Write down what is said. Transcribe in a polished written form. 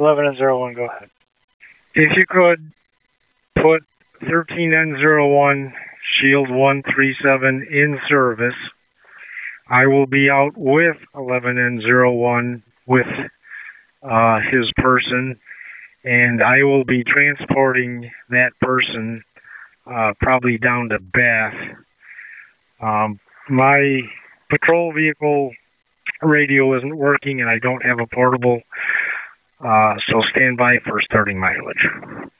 11N01, go ahead. If you could put 13N01 Shield 137 in service, I will be out with 11N01 with his person, and I will be transporting that person probably down to Bath. My patrol vehicle radio isn't working, and I don't have a portable, so stand by for starting mileage.